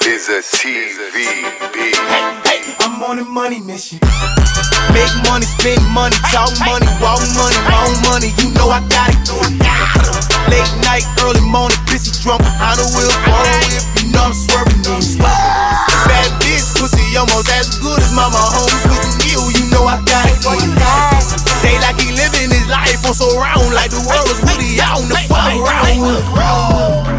is a TVB. I'm on a money mission. Make money, spend money, talk money, walk money, own money. You know I got it. Late night, early morning, pissy drunk. I the wheel, phone whip. You know I'm swerving on bad bitch, pussy almost as good as mama home cooking meal. You know I got it. They like he living his life on so round, like the world is Woody out on the fuck round.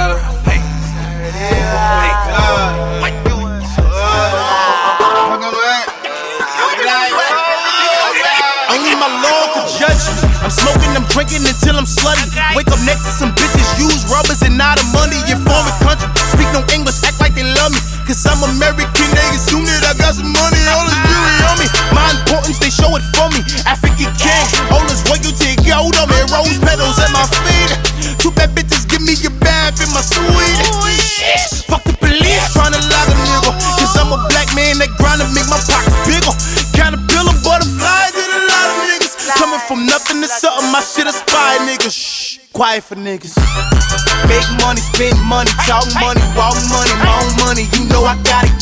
Only my Lord could judge me. I'm smoking, I'm drinking until I'm slutty. Wake up next to some bitches, use rubbers and not a money in foreign country. Speak no English, act like they love me. Cause I'm American, they assume that I got some money, all this jewelry on me. My importance, they show it for me. African king, all this royalty, gold on me, rose petals at my feet. Two bad bitches, give me your bath in my suite. Fuck the police, tryna lock a nigga. Cause I'm a black man that grind to make my pockets bigger. Caterpillar, butterflies, and a lot of niggas. Coming from nothing to something, my shit aspire, niggas. Shh, quiet for niggas. Make money, spend money, talk money, walk money, my own money. You know I got it.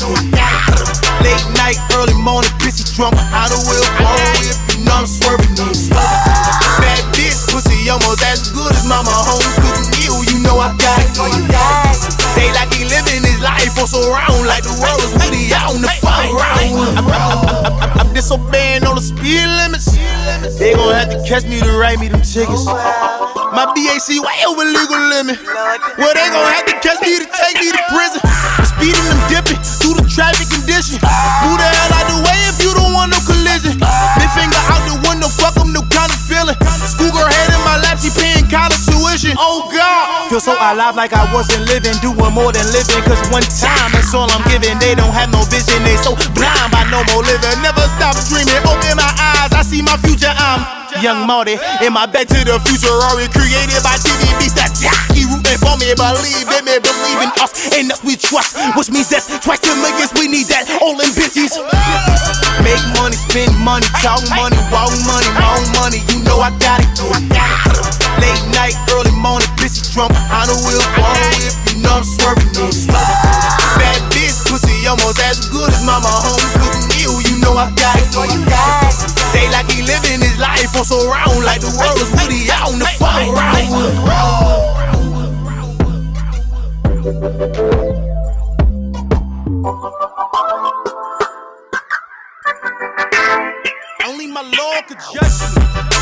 Late night, early morning, pissy drunk. I the wheel, phone whip. You know I'm swerving on bad bitch, pussy almost as good as mama home cooking meal. You know I got it. They like he living his life on so round, like the world is Woody out on the fuck round. I'm disobeying all the speed limits. They gon' have to catch me to write me them tickets. My BAC way over legal limit. Well, they gon' have to catch me to take me to prison. I'm speeding, I'm dipping through the traffic condition. Move the hell out the way if you don't want no collision. Big finger out the window, fuck them, no kind of feeling. Schoolgirl head in my lap, she paying college tuition. Oh God, feel so alive like I wasn't living, doing more than living. Cause one time, that's all I'm giving. They don't have no vision, they so blind by no more living. Never stop dreaming, open my eyes, I see my future. I'm Young Marty in my Back to the Future already created by TVB. That he rooting for me, believe in me, believe in us, and us we trust. Which means that's twice the millions, we need that all in bitches. Make money, spend money, talk money, walk money, my own money. You know I got it. Late night, early morning, pissy drunk. I the wheel, phone whip. You know I'm swerving on bad bitch, pussy almost as good as mama home cooking meal. You know I got it. They like he living his life on so round, like the world is Woody out on the fuck round. Only my Lord could judge me.